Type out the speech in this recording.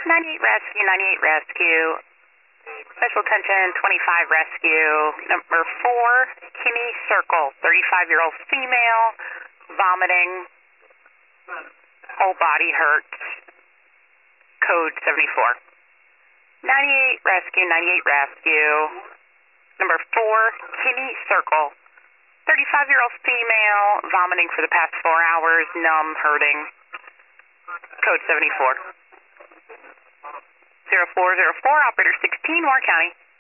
98 rescue, 98 rescue. Special attention, 25 rescue. Number 4, Kinney Circle, 35-year-old female, vomiting, whole body hurts, code 74. 98 rescue, 98 rescue. Number 4, Kinney Circle, 35-year-old female, vomiting for the past 4 hours, numb, hurting, code 74. 0404, operator 16, Warren County.